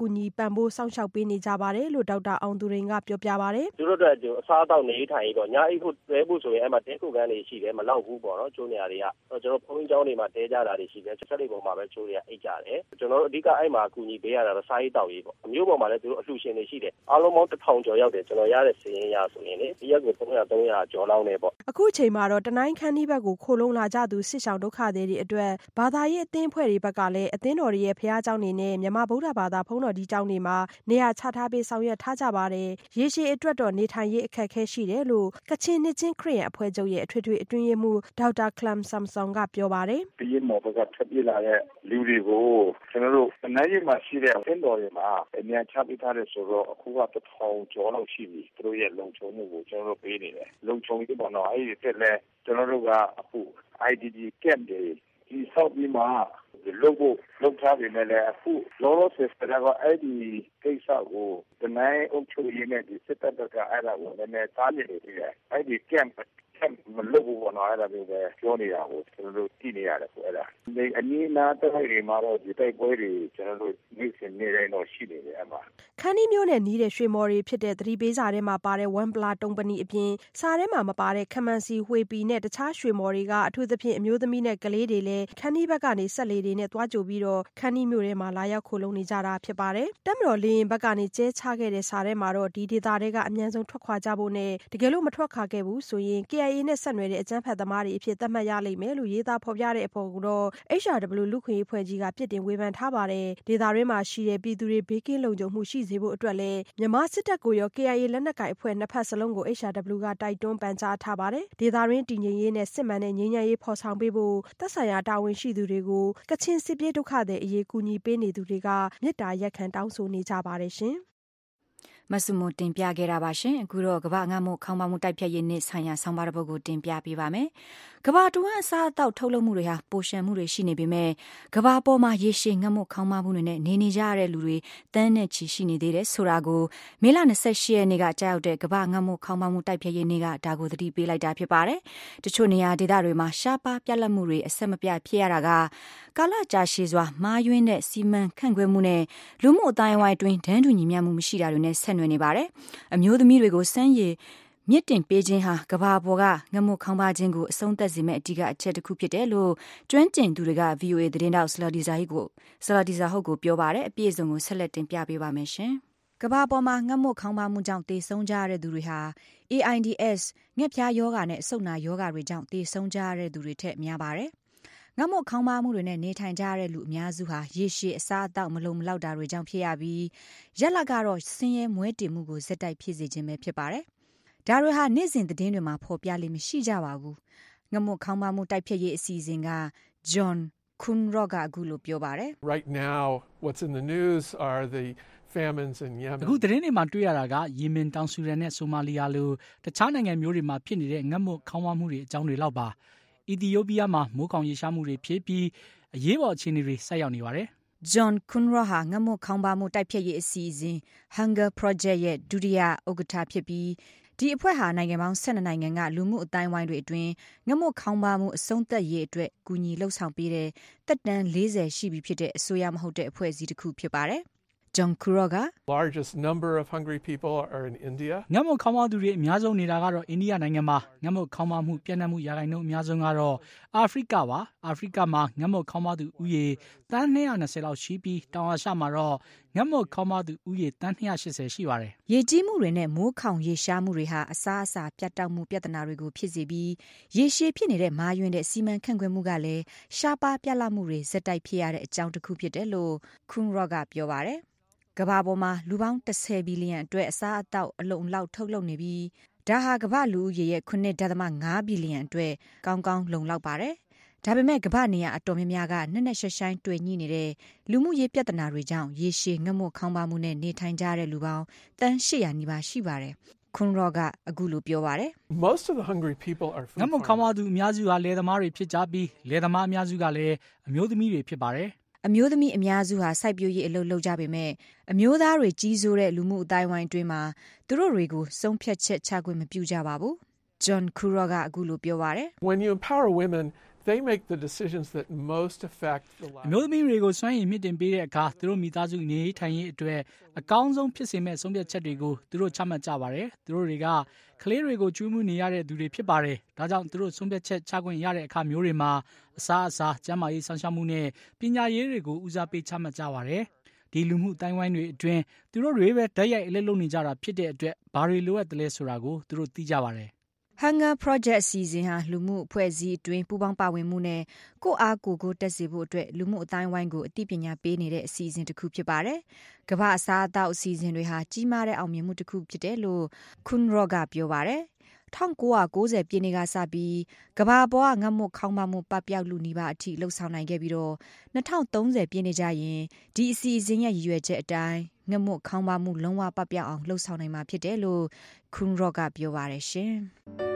ညီပံ့ပိုးစောင့်ရှောက်ပေးနေကြပါတယ်လို့ဒေါက်တာအောင်သူရိန်ကပြောပြပါတယ်သူတို့အတွက်အစားအသောက်နေထိုင်ပြီးတော့ညအိတ်ဖို့တဲဖို့ဆိုရင်အဲ့မှာတဲခုကန်းတွေရှိတယ်မလောက်ဘူးပေါ့နော်ကျိုးနေရာတွေကကျွန်တော်ဘုန်းကြီးကျောင်းတွေမှာတဲကြတာတွေရှိတယ်ဆက်တွေပေါ်မှာပဲကျိုးတွေကအိတ်ကြတယ်ကျွန်တော်တို့အဓိကအဲ့မှာအကူအညီပေးရတာတော့စားရေးတောက်ရေးပေါ့အမျိုးပေါ်မှာလည်းသူတို့အလှူရှင်တွေရှိတယ်အားလုံးပေါင်း1000ကျော်ရောက်တယ်ကျွန်တော်ရတဲ့စီးရင်ရဆိုရင်လေဒီရက်ကို300ကျော်လောက်နေပေါ့အခုချိန်မှာတော့တနိုင်းခန်းဒီဘက်ကိုခိုလုံလာကြသူစစ်ဆောင်ဒုက္ခသည်တွေအတွက်ဘာသာရေးအသင်းအဖွဲ့တွေဘက်ကလည်းအသင်းတော်တွေရဲ့ဖျားเจ้าနေနဲ့မြန်မာဗုဒ္ဓဘာသာဘုန်းတော်ကြီးเจ้าနေမှာနေရာချထားပေးဆောင်ရွက်ထားကြပါတယ်ရေရှည်အတွက်တော့နေထိုင်ရေးအခက်အခဲရှိတယ်လို့ကချင်နှစ်ချင်းခရစ်ယာန်အဖွဲ့ချုပ်ရဲ့အထွေထွေအတွင်းရေးမှူးဒေါက်တာခလမ်ဆမ်ဆောင်းကပြောပါတယ်ဒီရင်မော်ဘကထပ်ပြလာတဲ့လူတွေကိုကျွန်တော်တို့တနိုင်းမှာရှိတဲ့အသင်းတော်တွေမှာနေရာချပေးထားတဲ့ဆိုတော့အခုက1000ကျော်လောက်ရှိပြီသူတို့ရဲ့လုံခြုံမှုကိုကျွန်တော်တို့ပေးနေတယ်လုံခြုံရေးပေါ်တော့အဲ့ဒီတက်လဲကျွန်တော်တို့ကအခု IDD camp တွေဒီဆောက်ပြီးမှလုပ်ထားပြီနဲ့လည်းအခုလောလောဆယ်ကတော့အဲ့ဒီကိစ္စကိုတနိုင်းအုပ်ချုပ်ရေးနဲ့ဒီစစ်တပ်ကအဲ့ဒါကိုလည်းတားမြစ်နေတယ်အဲ့ဒီ camp မလုပ်ဘူးပေါ့နော်အဲ့ဒါမျိုးပဲပြောနေတာကိုကျွန်တော်တို့ကြည့်နေရတယ်ဆိုအဲ့ဒါဒီအနည်းနာတိုက်တွေမှာတော့ဒီတိုက်ပွဲတွေကျွန်တော်တို့နေ့စဉ်နေ့တိုင်းတော့ရှိနေတယ်အမှခန်းဒီမျိုးနဲ့နီးတဲ့ရွှေမော်တွေဖြစ်တဲ့သတိပေးစာထဲမှာပါတဲ့1ပလာတုံပနီအပြင်စာထဲမှာမပါတဲ့ခမန်စီဝှေပီနဲ့တခြားရွှေမော်တွေကအထူးသဖြင့်အမျိုးသမီးနဲ့ကလေးတွေလည်းခန်းဒီဘက်ကနေဆက်လေတွေနဲ့တွားကြိုပြီးတော့ခန်းဒီမျိုးထဲမှာလာရောက်ခိုလုံနေကြတာဖြစ်ပါတယ်တက်မတော်လင်းဘက်ကနေကျဲချခဲ့တဲ့စာထဲမှာတော့ဒီဒေသတွေကအမြန်ဆုံးထွက်ခွာကြဖို့နဲ့တကယ်လို့မထွက်ခွာခဲ့ဘူးဆိုရင် KIA နဲ့ဆက်နွယ်တဲ့အကြမ်းဖက်သမားတွေအဖြစ်သတ်မှတ်ရလိမ့်မယ်လို့ရေးသားဖော်ပြတဲ့အပေါ်ကတော့ HRW လူခွင့်ရေးဖွဲ့ကြီးကပြစ်တင်ဝေဖန်ထားပါတယ်ဒေသတွင်းမှာရှိတဲ့ပြည်သူတွေဘေးကင်းလုံခြုံမှုရှိစေဖို့အတွက်လည်းမြန်မာစစ်တပ်ကိုရော KIA လက်နက်ကိုင်အဖွဲ့နှစ်ဖက်စလုံးကို HRW ကတိုက်တွန်းပန်ကြားထားပါတယ်ဒေသတွင်းတည်ငြိမ်ရေးနဲ့စစ်မှန်တဲ့ငြိမ်းချမ်းရေးဖော်ဆောင်ပေးဖို့သက်ဆိုင်ရာတာဝန်ရှိသူတွေကိုကချင်စစ်ပြေးဒုက္ခသည်အရေးကူညီပေးနေသူတွေကမေတ္တာရပ်ခံတောင်းဆိုနေကြပါတယ်ရှင်မဆုမတင်ပြခဲ့တာပါရှင်အခုတော့ကမ္ဘာငတ်မှုခေါင်းပါမှုတိုက်ဖြတ်ရေးနေ့ဆိုင်ရာဆောင်းပါးတစ်ပုဒ်ကိုတင်ပြပေးပါမယ်ကမ္ဘာတွင်းအစားအသောက်ထုတ်လုပ်မှုတွေဟာပိုရှံမှုတွေရှိနေပေမဲ့ကမ္ဘာပေါ်မှာရေရှည်ငတ်မှုခေါင်းပါမှုတွေနဲ့နေကြရတဲ့လူတွေတန်းနဲ့ချီရှိနေသေးတယ်ဆိုတာကိုမေလ28ရက်နေ့ကကြာရောက်တဲ့ကမ္ဘာငတ်မှုခေါင်းပါမှုတိုက်ဖြတ်ရေးနေ့ကဒါကိုသတိပေးလိုက်တာဖြစ်ပါတယ်တချို့နေရာဒေသတွေမှာရှားပါးပြတ်လတ်မှုတွေအဆက်မပြတ်ဖြစ်ရတာကကာလကြာရှည်စွာမာယွင်းတဲ့စီမံခန့်ခွဲမှုနဲ့လူမှုအတိုင်းအဝိုင်းအတွင်းဒန်းတူညီမျှမှုမရှိတာတွေနဲ့ဆက်နွယ်နေပါတယ်အမျိုးသမီးတွေကိုစမ်းရည်မြင့်တင်ပေးခြင်းဟာကဘာပေါ်ကငမှုခေါင်းပါခြင်းကိုအဆုံးသတ်စေမယ့်အဓိကအချက်တစ်ခုဖြစ်တယ်လို့ကျွမ်းကျင်သူတွေက VOA သတင်းတောက်ဆလာဒီဇာဟုတ်ကိုပြောပါတယ်အပြည့်အစုံကိုဆက်လက်တင်ပြပေးပါမယ်ရှင်ကဘာပေါ်မှာငမှုခေါင်းပါမှုကြောင့်တေဆုံးကြရတဲ့သူတွေဟာ AIDS ငှက်ဖျားယောဂါနဲ့အဆုတ်နာယောဂါတွေကြောင့်တေဆုံးကြရတဲ့သူတွေထက်များပါတယ်ငတ်မွတ်ခေါင်းပါမှုတွေနဲ့နေထိုင်ကြရတဲ့လူအများစုဟာရေရှည်အစားအသောက်မလုံမလောက်တာတွေကြောင့်ဖြစ်ရပြီးရက်လက်ကတော့ဆင်းရဲမွဲတေမှုကိုဇက်တိုက်ဖြစ်စေခြင်းပဲဖြစ်ပါတယ်။ဒါတွေဟာနေ့စဉ်သတင်းတွေမှာဖော်ပြလိမ့်မရှိကြပါဘူး။ငတ်မွတ်ခေါင်းပါမှုတိုက်ဖျက်ရေးအစီအစဉ်က John Kunrok ကအခုလိုပြောပါတယ် Right now what's in the news are the famines in Yemen အခုသတင်းတွေမှာတွေ့ရတာကယီမင်တောင်ဆူဒန်နဲ့ဆိုမာလီယာလိုတခြားနိုင်ငံမျိုးတွေမှာဖြစ်နေတဲ့ငတ်မွတ်ခေါင်းပါမှုတွေအကြောင်းတွေလောက်ပါအီသီယိုးပီးယားမှာမိုးကောင်ရေရှားမှုတွေဖြစ်ပြီးအရေးပေါ်အခြေအနေတွေဆက်ရောက်နေပါတယ်။ John Kunrok ဟာငတ်မွတ်ခေါင်းပါမှုတိုက်ဖျက်ရေးအစီအစဉ် Hunger Project ရဲ့ဒုတိယဥက္ကဋ္ဌဖြစ်ပြီးဒီအဖွဲ့ဟာနိုင်ငံပေါင်း12နိုင်ငံကလူမှုအတိုင်းဝိုင်းတွေအတွင်းငတ်မွတ်ခေါင်းပါမှုအဆုံးသတ်ရေးအတွက်ကူညီလှုပ်ဆောင်ပေးတဲ့တက်တန်း40ရှိပြီဖြစ်တဲ့အစိုးရမဟုတ်တဲ့အဖွဲ့အစည်းတစ်ခုဖြစ်ပါတယ်။ John Kunrok largest number of hungry people are in India ငတ်မွတ်ခေါင်းပါသူတွေအများဆုံးနေတာကတော့အိန္ဒိယနိုင်ငံမှာငတ်မွတ်ခေါင်းပါမှုပြန့်နှံ့မှုရာခိုင်နှုန်းအများဆုံးကတော့အာဖရိကပါအာဖရိကမှာငတ်မွတ်ခေါင်းပါသူဥယေတန်း220လောက်ရှိပြီးတောင်အာရှမှာတော့ငတ်မွတ်ခေါင်းပါသူဥယေတန်း280ရှိပါတယ်ရေကြီးမှုတွေနဲ့မိုးခေါင်ရေရှားမှုတွေဟာအစားအစာပြတ်တောက်မှုပြဿနာတွေကိုဖြစ်စေပြီးရေရှည်ဖြစ်နေတဲ့မာယွင်းတဲ့စီမံခန့်ခွဲမှုကလည်းရှားပါးပြတ်လတ်မှုတွေဇက်တိုက်ဖြစ်ရတဲ့အကြောင်းတစ်ခုဖြစ်တယ်လို့ Kunrok ကပြောပါတယ်ကမ္ဘာပေါ်မှာလူပေါင်း10ဘီလီယံအတွက်အစားအသောက်အလုံအလောက်ထုတ်လုပ်နေပြီးဒါဟာကမ္ဘာလူဦးရေရဲ့ 9.5 ဘီလီယံအတွက်ကောင်းကောင်းလုံလောက်ပါတယ်။ဒါပေမဲ့ကမ္ဘာနေရာအတော်များများကနက်နက်ရှိုင်းတွေ့ညှိနေတဲ့လူမှုရေးပြဿနာတွေကြောင့်ရေရှည်ငတ်မွတ်ခေါင်းပါမှုနဲ့နေထိုင်ကြတဲ့လူပေါင်းတန်း800နီးပါးရှိပါတယ်။ Kunrok ကအခုလိုပြောပါတယ် Most of the hungry people are food ငတ်မွတ်ခေါင်းပါသူအများစုဟာလယ်သမားတွေဖြစ်ကြပြီးလယ်သမားအများစုကလည်းအမျိုးသမီးတွေဖြစ်ပါတယ်။အမျိုးသမီးအများစုဟာစိုက်ပျိုးရေးအလုပ်လုပ်ကြပေမဲ့အမျိုးသားတွေကြီးစိုးတဲ့လူမှုအတိုင်းဝိုင်းအတွင်းမှာသူတို့တွေကိုဆုံးဖြတ်ချက်ချခွင့်မပြုကြပါဘူး။ John Kunrok ကအခုလိုပြောပါတယ် When you empower women they make the decisions that most affect the lives. မျိုးသမီးတွေကိုစွမ်းရည်မြင့်တင်ပေးတဲ့အခါသူတို့မိသားစုနေထိုင်ရေးအတွက်အကောင်းဆုံးဖြစ်စေမဲ့ဆုံးဖြတ်ချက်တွေကိုသူတို့ချမှတ်ကြပါတယ်သူတို့တွေကကလေးတွေကိုကျွေးမွေးနေရတဲ့သူတွေဖြစ်ပါတယ်ဒါကြောင့်သူတို့ဆုံးဖြတ်ချက်ချခွင့်ရတဲ့အခါမျိုးတွေမှာအစားအစာကျန်းမာရေးဆောင်ရှောက်မှုနဲ့ပညာရေးတွေကိုဦးစားပေးချမှတ်ကြပါတယ်ဒီလူမှုတိုင်းဝိုင်းတွေအတွင်းသူတို့တွေပဲဓာတ်ရိုက်အလက်လုပ်နေကြတာဖြစ်တဲ့အတွက်ဘာတွေလိုအပ်တယ်လဲဆိုတာကိုသူတို့သိကြပါတယ် Hunger Project အစီအစဉ်ဟာလူမှုအဖွဲ့အစည်းအတွင်းပူးပေါင်းပါဝင်မှုနဲ့ကိုအားကိုတက်စေဖို့အတွက်လူမှုအတိုင်းဝိုင်းကိုအသိပညာပေးနေတဲ့အစီအစဉ်တစ်ခုဖြစ်ပါတယ်။ကမ္ဘာအစားအသောက်အစီအစဉ်တွေဟာကြီးမားတဲ့အောင်မြင်မှုတစ်ခုဖြစ်တယ်လို့ခွန်ရော့ကပြောပါတယ်။1990ပြည့်နှစ်ကစပြီးကမ္ဘာပေါ်ကငတ်မွတ်ခေါင်းပါမှုပပျောက်လူနီးပါးအထိလှုပ်ဆောင်နိုင်ခဲ့ပြီးတော့2030ပြည့်နှစ်ကျရင်ဒီအစီအစဉ်ရဲ့ရည်ရွယ်ချက်အတိုင်းငတ်မွတ်ခေါင်းပါမှုလုံးဝပပျောက်အောင်လှုပ်ဆောင်နိုင်မှာဖြစ်တယ်လို့ခွန်ရော့ကပြောပါတယ်ရှင်။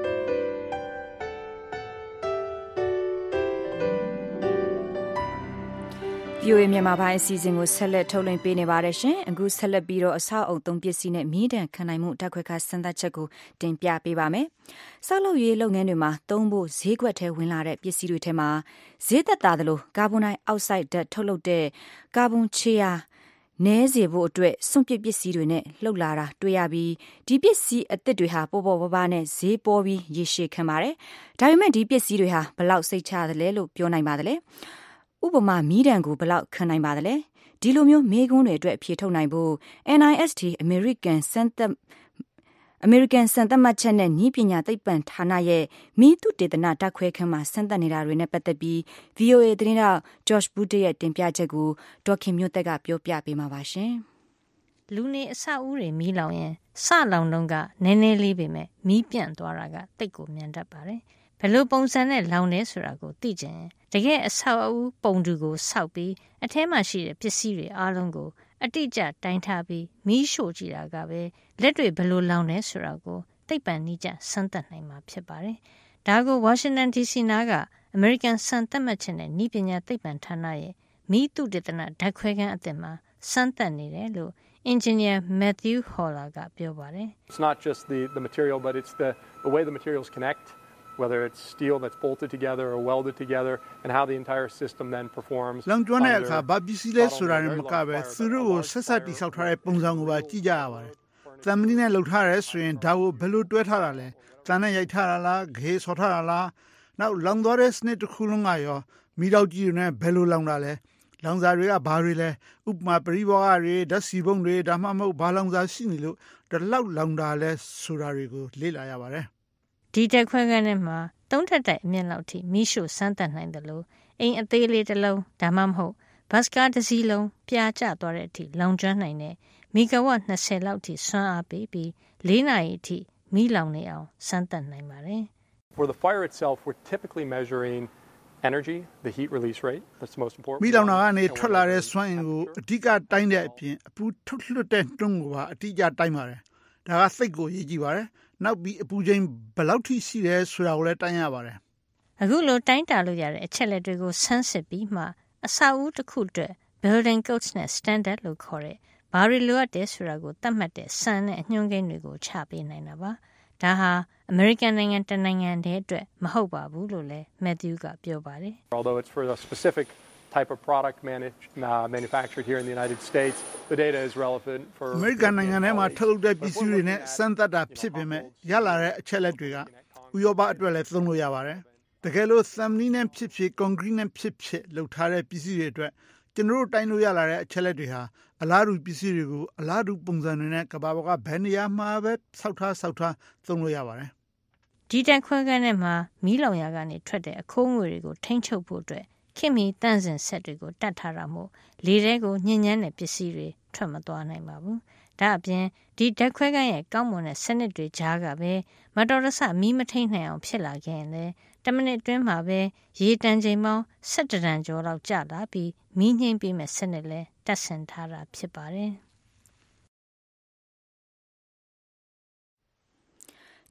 VOA မြန်မာပိုင်းအစီအစဉ်ကိုဆက်လက်ထုတ်လွှင့်ပေးနေပါတယ်ရှင်။အခုဆက်လက်ပြီးတော့အဆောက်အုံသုံးပစ္စည်းနဲ့မီးဒဏ်ခံနိုင်မှုဓာတ်ခွဲခန်းစမ်းသပ်ချက်ကိုတင်ပြပေးပါမယ်။ဆောက်လုပ်ရေးလုပ်ငန်းတွေမှာသုံးဖို့ဈေးကွက်ထဲဝင်လာတဲ့ပစ္စည်းတွေထဲမှာဈေးသက်သာသလိုကာဗွန်ဒိုင်အောက်ဆိုက်ဓာတ်ထုတ်လုပ်တဲ့ကာဗွန်ချေယာနည်းစေဖို့အတွက်စွန့်ပစ်ပစ္စည်းတွေနဲ့လှုပ်လာတာတွေ့ရပြီးဒီပစ္စည်းအသစ်တွေဟာပေါ်ပေါ်ပါးပါးနဲ့ဈေးပေါ်ပြီးရေရှည်ခံပါတယ်။ဒါပေမဲ့ဒီပစ္စည်းတွေဟာဘယ်လောက်စိတ်ချရတယ်လို့ပြောနိုင်ပါသလဲ။ဥပမာမီးဒဏ်ကိုဘယ်လောက်ခံနိုင်ပါသလဲဒီလိုမျိုးမေးခွန်းတွေအတွက်ဖြေထုတ်နိုင်ဖို့ NIST American စံသတ်မှတ်ချက်နဲ့ဤပညာသိပ္ပံဌာနရဲ့မီးသုတေသနဓာတ်ခွဲခန်းမှာစမ်းသပ်နေတာတွေနဲ့ပတ်သက်ပြီး VOA သတင်းတောက် Josh Booty ရဲ့တင်ပြချက်ကိုဒေါ်ခင်မျိုးသက်ကပြောပြပေးမှာပါရှင်လူနေအဆောက်အဦတွေမီးလောင်ရင်စလောင်တော့ကနည်းနည်းလေးပဲမီးပြန့်သွားတာကတိတ်ကိုမြန်တတ်ပါတယ်ဘယ်လိုပုံစံနဲ့လောင်လဲဆိုတာကိုသိကြရင်တကယ်အဆောက်အဦပုံတူကိုစောက်ပြီးအထဲမှာရှိတဲ့ပစ္စည်းတွေအားလုံးကိုအတိအကျတိုင်းထားပြီးမီးရှို့ကြည့်တာကပဲလက်တွေဘယ်လိုလောင်လဲဆိုတာကိုသိပ္ပံနည်းကျစမ်းသပ်နိုင်မှာဖြစ်ပါတယ်။ဒါကို Washington DC နားက American စံသတ်မှတ်ချက်နဲ့နည်းပညာသိပ္ပံဌာနရဲ့မီးသုတေသနဓာတ်ခွဲခန်းအသစ်မှာစမ်းသပ်နေတယ်လို့ Engineer Matthew Haller ကပြောပါတယ်။ It's not just the material, but it's the way the materials connect.Whether it's steel that's bolted together or welded together, and how the entire system then performs. လောင်ကျွမ်းတဲ့အခါဘာပစ္စည်းလဲဆိုတာနဲ့မကပဲသူတို့ကိုဆက်ဆက်တိဆောက်ထားတဲ့ပုံစံကိုပါကြည့်ကြရပါတယ်။သံမဏိနဲ့လှုပ်ထားရဲဆိုရင်ဒါကိုဘယ်လိုတွဲထားတာလဲ။တန်နဲ့ရိုက်ထားတာလား၊ခေဆော်ထားတာလား။နောက်လောင်သွားတဲ့စနစ်တစ်ခုလုံးကရောမိတော့ကြီးတွေနဲ့ဘယ်လိုလောင်တာလဲ။လောင်စာတွေကဘာတွေလဲ။ဥပမာပရိဘောဂတွေဓာတ်ဆီပုံတွေဒါမှမဟုတ်ဘာလောင်စာရှိနေလို့တလောက်လောင်တာလဲဆိုတာတွေကိုလေ့လာရပါတယ်။ဒီတက်ခွဲခန်းထဲမှာ3ထပ်တိုက်အမြင့်လောက်ထိမီးရှို့စမ်းသပ်နိုင်တယ်လို့အိမ်အသေးလေးတစ်လုံးဒါမှမဟုတ်ဘတ်စကားတစ်စီးလုံးပြာကျသွားတဲ့အထိလောင်ကျွမ်းနိုင်တဲ့မီဂါဝတ်20လောက်ထိစွမ်းအားပေးပြီး4နာရီအထိမီးလောင်နေအောင်စမ်းသပ်နိုင်ပါတယ်။ For the fire itself, we're typically measuring energy, the heat release rate. That's the most important. မီးလောင်တာကနေထွက်လာတဲ့စွမ်းအင်ကိုအဓိကတိုင်းတဲ့အပြင်အပူထုတ်လွှတ်တဲ့တွန်းကိုပါအတိအကျတိုင်းပါတယ်။ဒါကစိတ်ကိုရည်ကြည့်ပါတယ်။နောက်ပြီးအပူချိန်ဘယ်လောက်ထိရှိတယ်ဆိုတာကိုလည်းတိုင်းရပါတယ်။အခုလိုတိုင်းတာလို့ရတဲ့အချက်လက်တွေကိုဆန်းစစ်ပြီးမှအဆောက်အဦတစ်ခုအတွက် building codes နဲ့ standard လို့ခေါ်တဲ့ဘာတွေလိုအပ်တယ်ဆိုတာကိုသတ်မှတ်တဲ့စံနဲ့အညွှန်းကိန်းတွေကိုချပေးနိုင်တာပါ။ဒါဟာ American နိုင်ငံတနိုင်ငံတည်းအတွက်မဟုတ်ပါဘူးလို့လည်း Matthew ကပြောပါတယ်။ Although it's for a specific type of product manufactured here in the United States, the data is relevant for American နိုင်ငံထဲမှာထုတ်လုပ်တဲ့ပစ္စည်းတွေနဲ့စမ်းသပ်တာဖြစ်ပေမဲ့ရလာတဲ့အချက်လက်တွေကဥရောပအတွက်လည်းသုံးလို့ရပါတယ်။တကယ်လို့သံမဏိနဲ့ဖြစ်ဖြစ်ကွန်ကရစ်နဲ့ဖြစ်ဖြစ်လုပ်ထားတဲ့ပစ္စည်းတွေအတွက်ကျွန်တော်တို့တိုင်းလို့ရလာတဲ့အချက်လက်တွေဟာအလားတူပစ္စည်းတွေကိုအလားတူပုံစံတွေနဲ့ကမ္ဘာပေါ်ကဘယ်နေရာမှာပဲဆောက်ထားသုံးလို့ရပါတယ်။ဒီတက်ခွဲခန်းထဲမှာမီးလောင်ရာကနေထွက်တဲ့အခိုးငွေတွေကိုထိန်းချုပ်ဖို့အတွက်ခင်မီတန့်စင်ဆက်တွေကိုတတ်ထားတာမို့လေထဲကိုညှဉ်းညမ်းတဲ့ပစ္စည်းတွေထွက်မသွားနိုင်ပါဘူး။ဒါအပြင်ဒီဓာတ်ခွဲခန်းရဲ့ကောင်းမွန်တဲ့စနစ်တွေကြားကပဲမတော်တဆမီးမထိန်နိုင်အောင်ဖြစ်လာခဲ့ရင်လည်း10မိနစ်အတွင်းမှာပဲရေတန်ချိန်ပေါင်း17တန်ကျော်လောက်ကျလာပြီးမီးငြိမ်းပေးမဲ့စနစ်လည်းတပ်ဆင်ထားတာဖြစ်ပါတယ်။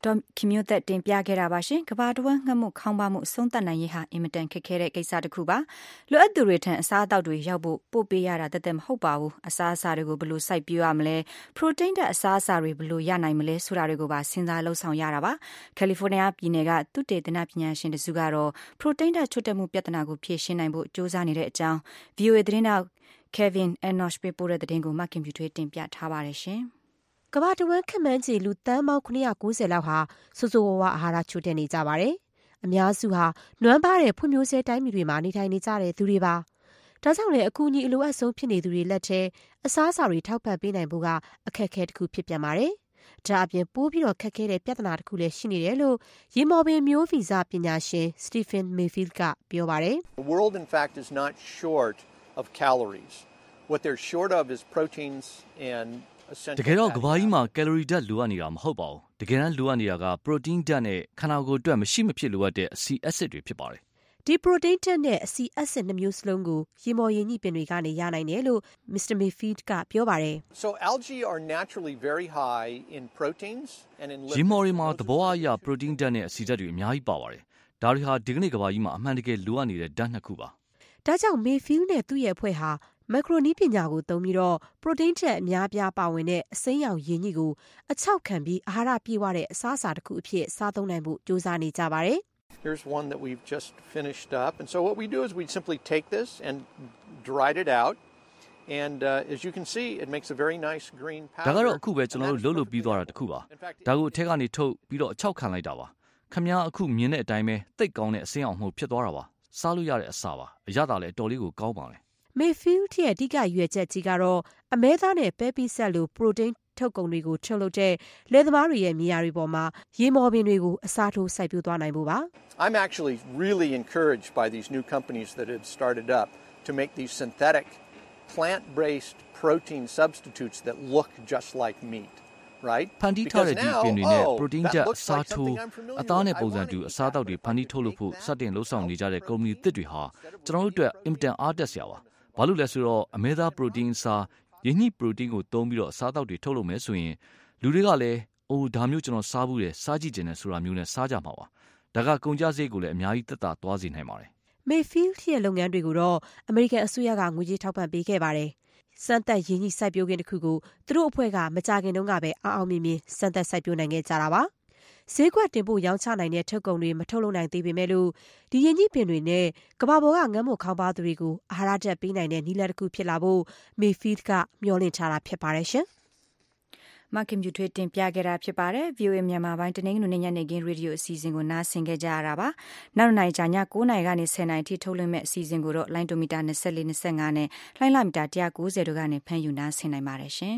ဒေါ်ခင်မျိုးသက်တင်ပြခဲ့တာပါရှင်ကဘာတဝန်းငှက်မှုခေါင်းပါမှုအဆုံးသတ်နိုင်ရေးဟာအင်မတန်ခက်ခဲတဲ့ကိစ္စတစ်ခုပါလိုအပ်သူတွေထံအစားအသောက်တွေရောက်ဖို့ပို့ပေးရတာတသက်မဟုတ်ပါဘူးအစားအစာတွေကိုဘယ်လိုစိုက်ပျိုးရမလဲပရိုတိန်းတဲ့အစားအစာတွေဘယ်လိုရနိုင်မလဲဆိုတာတွေကိုပါစဉ်းစားလှုပ်ဆောင်ရတာပါကယ်လီဖိုးနီးယားပြည်နယ်ကသုတေသနပညာရှင်တစုကတော့ပရိုတိန်းဓာတ်ချွတ်တက်မှုပြဿနာကိုဖြေရှင်းနိုင်ဖို့စ조사နေတဲ့အကြောင်း VOA သတင်းတောက် Kevin Enosh ပေးပို့တဲ့သတင်းကိုမကင်ဖြူထွေးတင်ပြထားပါတယ်ရှင်ကဘာတဝန်းခန့်မှန်းခြေလူသန်းပေါင်း990လောက်ဟာစိုးစိုးဝါးဝါအာဟာရချို့တဲ့နေကြပါတယ်။အများစုဟာနွမ်းပါတဲ့ဖွံ့ဖြိုးဆဲတိုင်းပြည်တွေမှာနေထိုင်နေကြတဲ့သူတွေပါ။ဒါကြောင့်လည်းအကူအညီအလိုအပ်ဆုံးဖြစ်နေသူတွေလက်ထဲအစားအစာတွေထောက်ပံ့ပေးနိုင်ဖို့ကအခက်အခဲတစ်ခုဖြစ်ပြန်ပါတယ်။ဒါအပြင်ပိုးပြီးတော့ခက်ခဲတဲ့ပြဿနာတစ်ခုလည်းရှိနေတယ်လို့ရေမော်ပင်မျိုးဗီဇပညာရှင် Stephen Mayfield ကပြောပါတယ်။ The world in fact is not short of calories. What they're short of is proteins and တကယ်တော့ကဘာကြီးမှာကယ်လိုရီဓာတ်လိုအပ်နေတာမဟုတ်ပါဘူးတကယ်တမ်းလိုအပ်နေတာကပရိုတင်းဓာတ်နဲ့ခန္ဓာကိုယ်အတွက်မရှိမဖြစ်လိုအပ်တဲ့အဆီအက်ဆစ်တွေဖြစ်ပါတယ်ဒီပရိုတိန်းဓာတ်နဲ့အဆီအက်ဆစ်နှမျိုးစလုံးကိုရေမော်ရည်ညှိပင်တွေကနေရနိုင်တယ်လို့ Mr. Mayfield ကပြောပါတယ် So algae are naturally very high in proteins and in lipids ရေမော်တွေမှာသဘောအရပရိုတင်းဓာတ်နဲ့အဆီဓာတ်တွေအများကြီးပါပါတယ်ဒါတွေဟာဒီကနေ့ကဘာကြီးမှာအမှန်တကယ်လိုအပ်နေတဲ့ဓာတ်နှစ်ခုပါဒါကြောင့် Mayfield နဲ့သူ့ရဲ့အဖွဲ့ဟာမက်ခရိုနီးပညာကိုသုံးပြီးတော့ပရိုတိန်းဓာတ်အများပြားပါဝင်တဲ့အစိမ်းရောင်ရည်ညှိကိုအချောက်ခံပြီးအာဟာရပြည့်ဝတဲ့အစားအစာတစ်ခုအဖြစ်စားသုံးနိုင်ဖို့ကြိုးစားနေကြပါတယ် Here's one that we've just finished up and so what we do is we simply take this and dried it out and as you can see it makes a very nice green powder ဒါကတော့အခုပဲကျွန်တော်တို့လှုပ်ပြီးသွားတာတစ်ခုပါဒါကိုအထက်ကနေထုတ်ပြီးတော့အချောက်ခံလိုက်တာပါခင်ဗျားအခုမြင်တဲ့အတိုင်းပဲတိတ်ကောင်းတဲ့အစိမ်းအောင်မှုဖြစ်သွားတာပါစားလို့ရတဲ့အစာပါအရသာလည်းအတော်လေးကိုကောင်းပါလေ Mayfield ရဲ့အဓိကရွေချက်ကြီးကတော့အမဲသားနဲ့ပဲပီဆက်လိုပရိုတိန်းထုတ်ကုန်တွေကိုထုတ်လုပ်တဲ့လယ်သမားတွေရဲ့မြေယာတွေပေါ်မှာရေမော်ပင်တွေကိုအစားထိုးစိုက်ပျိုးသွားနိုင်ဖို့ပါ I'm actually really encouraged by these new companies that have started up to make these synthetic plant-based protein substitutes that look just like meat right ဖန်တီးထားတဲ့ဒီပင်တွေနဲ့ပရိုတင်းဓာတ်အစားထိုးအသားနဲ့ပုံစံတူအစားအသောက်တွေဖန်တီးထုတ်လုပ်ဖို့စတင်လှုပ်ဆောင်နေကြတဲ့ကုမ္ပဏီသစ်တွေဟာကျွန်တော်တို့အတွက်အင်တန်အားတက်စရာပါဘာလို့လဲဆိုတော့အမဲသားပရိုတင်းစားရင်းနှီးပရိုတင်းကိုသုံးပြီးတော့အစားအသောက်တွေထုတ်လုပ်မယ်ဆိုရင်လူတွေကလည်းအိုးဒါမျိုးကျွန်တော်စားဘူးတယ်စားကြည့်ခြင်းနဲ့ဆိုတာမျိုးနဲ့စားကြမှာပါဒါကကုန်ကျစရိတ်ကိုလည်းအများကြီးသက်သာသွားစေနိုင်ပါတယ် Mayfield ရဲ့လုပ်ငန်းတွေကိုတော့အမေရိကန်အစိုးရကငွေကြေးထောက်ပံ့ပေးခဲ့ပါတယ်စမ်းသပ်ရင်းနှီးစိုက်ပျိုးခင်းတစ်ခုကိုသူတို့အဖွဲ့ကမကြခင်တုန်းကပဲအောင်မြင်မြင်စမ်းသပ်စိုက်ပျိုးနိုင်ခဲ့ကြတာပါဈေးကွက်တင်ပို့ရောင်းချနိုင်တဲ့ထုတ်ကုန်တွေမထုတ်လုပ်နိုင်သေးပေမဲ့လို့ဒီရင်းနှီးပင်တွေနဲ့ကမ္ဘာပေါ်ကငတ်မွတ်ခေါင်းပါသူတွေကိုအာဟာရဓာတ်ပေးနိုင်တဲ့နည်းလမ်းတစ်ခုဖြစ်လာဖို့ Mayfield ကမျှော်လင့်ထားတာဖြစ်ပါတယ်ရှင်မကင်ဖြူထွေးတင်ပြခဲ့တာဖြစ်ပါတယ် VOA မြန်မာပိုင်းတနင်္ဂနွေနေ့ညနေခင်းရေဒီယိုအစီအစဉ်ကိုနားဆင်ခဲ့ကြရတာပါနောက်နိုင်ကြည9:00နာရီကနေ10:00နာရီထိထုတ်လွှင့်မဲ့အစီအစဉ်ကိုတော့လိုင်းဒိုမီတာ24 25နဲ့လိုင်းလမီတာ190တို့ကနေဖမ်းယူနားဆင်နိုင်ပါတယ်ရှင်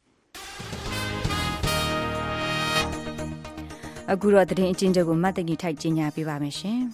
အခုတော့သတင်းအကျဉ်းချုပ်ကိုမတ်တကြီးထိုက်ကြီးညာပေးပါမယ်ရှင်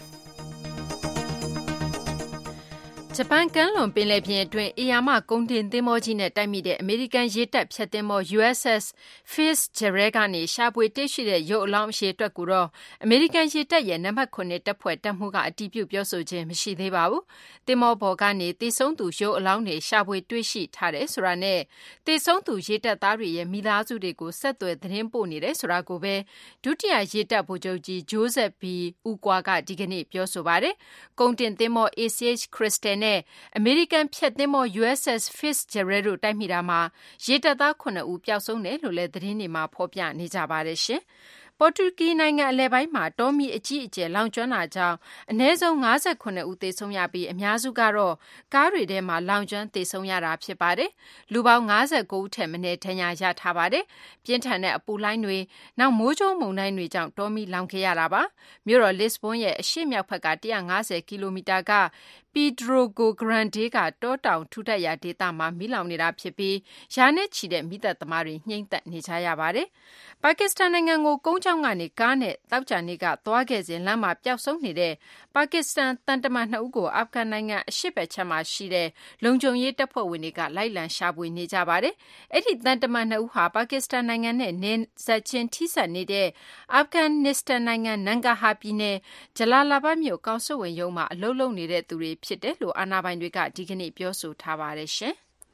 ဂျပန်ကမ်းလွန်ပင်လယ်ပြင်အတွင်းအေယာမကုန်တင်သင်္ဘောကြီးနဲ့တိုက်မိတဲ့အမေရိကန်ရေတပ်ဖြတ်သင်္ဘော USS Fitzgerald ကနေရှာဖွေတွေ့ရှိတဲ့ရုပ်အလောင်းအရှည်အတွက်ကိုတော့အမေရိကန်ရေတပ်ရဲ့နံပါတ်9တပ်ဖွဲ့တပ်မှူးကအတည်ပြုပြောဆိုခြင်းမရှိသေးပါဘူး။သင်္ဘောပေါ်ကနေသေဆုံးသူရုပ်အလောင်းတွေရှာဖွေတွေ့ရှိထားတယ်ဆိုတာနဲ့သေဆုံးသူရေတပ်သားတွေရဲ့မိသားစုတွေကိုဆက်သွယ်သတင်းပို့နေတယ်ဆိုတာကိုပဲဒုတိယရေတပ်ဗိုလ်ချုပ်ကြီး Joseph B. Ukwa ကဒီကနေ့ပြောဆိုပါတယ်။ကုန်တင်သင်္ဘော ACH Crystal နဲ့အမေရိကန်ဖြတ်သင်္ဘော USS Fitzgerald တို့တိုက်မိတာမှာရေတပ်သား9ဦးပျောက်ဆုံးတယ်လို့လည်းသတင်းတွေမှာဖော်ပြနေကြပါတယ်ရှင်။ပေါ်တူဂီနိုင်ငံအလယ်ပိုင်းမှာတောမီအကြီးအကျယ်လောင်ကျွမ်းတာကြောင့်အနည်းဆုံး58ဦးသေဆုံးရပြီးအများစုကတော့ကားတွေထဲမှာလောင်ကျွမ်းသေဆုံးရတာဖြစ်ပါတယ်။လူပေါင်း59ဦးထက်မနည်းဒဏ်ရာရထားပါတယ်။ပြင်းထန်တဲ့အပူလှိုင်းတွေနောက်မိုးကြိုးမုန်တိုင်းတွေကြောင့်တောမီလောင်ခဲ့ရတာပါ။မြို့တော်လစ်ဘွန်းရဲ့အရှေ့မြောက်ဘက်က150ကီလိုမီတာကPedro Grande ကတောတောင်ထူထပ်ရာဒေသမှာမီးလောင်နေတာဖြစ်ပြီးရာနဲ့ချီတဲ့မီးသတ်သမားတွေညှိမ့်သက်နေကြရပါတယ်။ပါကစ္စတန်နိုင်ငံကိုကုန်းကြောင်းကနေကားနဲ့တောက်ကြနေကသွားခဲ့စဉ်လမ်းမှာပျောက်ဆုံးနေတဲ့ပါကစ္စတန်တန်တမန်2ဦးကိုအာဖဂန်နိုင်ငံအရှေ့ဘက်ခြမ်းမှာရှိတဲ့လုံခြုံရေးတပ်ဖွဲ့ဝင်တွေကလိုက်လံရှာဖွေနေကြပါတယ်။အဲ့ဒီတန်တမန်2ဦးဟာပါကစ္စတန်နိုင်ငံနဲ့နယ်စပ်ချင်းထိစပ်နေတဲ့အာဖဂန်နစ္စတန်နိုင်ငံနန်ဂါဟာပြည်နယ်ဂျလာလာဘတ်မြို့ကောင်စစ်ဝင်ရုံးမှာအလုပ်လုပ်နေတဲ့သူတွေဖြစ်တယ်လို့အာဏာပိုင်တွေကဒီကနေ့ပြောဆိုထားပါတယ်ရှင်။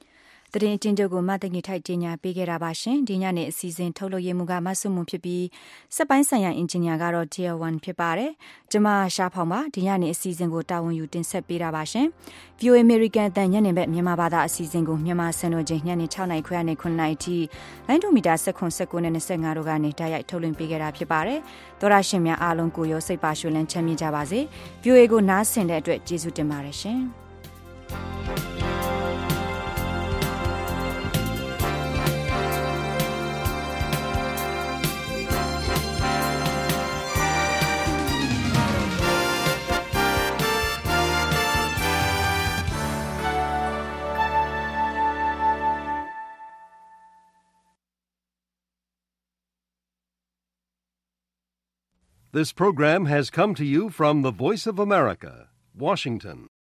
သတင်းအချင်းချုပ်ကိုမသိငိထိုက်ကြီးညာပေးခဲ့တာပါရှင်ဒီညနေအစီအစဉ်ထုတ်လွှင့်ရမှုကမဆုမှုဖြစ်ပြီးစက်ပိုင်းဆိုင်ရာအင်ဂျင်နီယာကတော့ Tier 1ဖြစ်ပါတယ်ကျမရှားဖောင်ပါဒီညနေအစီအစဉ်ကိုတာဝန်ယူတင်ဆက်ပေးတာပါရှင် VOA American တန်ညနေဘက်မြန်မာဘာသာအစီအစဉ်ကိုမြန်မာစံတော်ချိန်ညနေ6နာရီခွဲနဲ့9နာရီထိလိုင်းဒိုမီတာ19နဲ့25တို့ကနေတိုက်ရိုက်ထုတ်လွှင့်ပေးခဲ့တာဖြစ်ပါတယ်သောရရှင်များအားလုံးကိုရောစိတ်ပါရှုလန်းချမ်းမြေ့ကြပါစေ VOA ကိုနားဆင်တဲ့အတွက်ကျေးဇူးတင်ပါတယ်ရှင် This program has come to you from the Voice of America, Washington.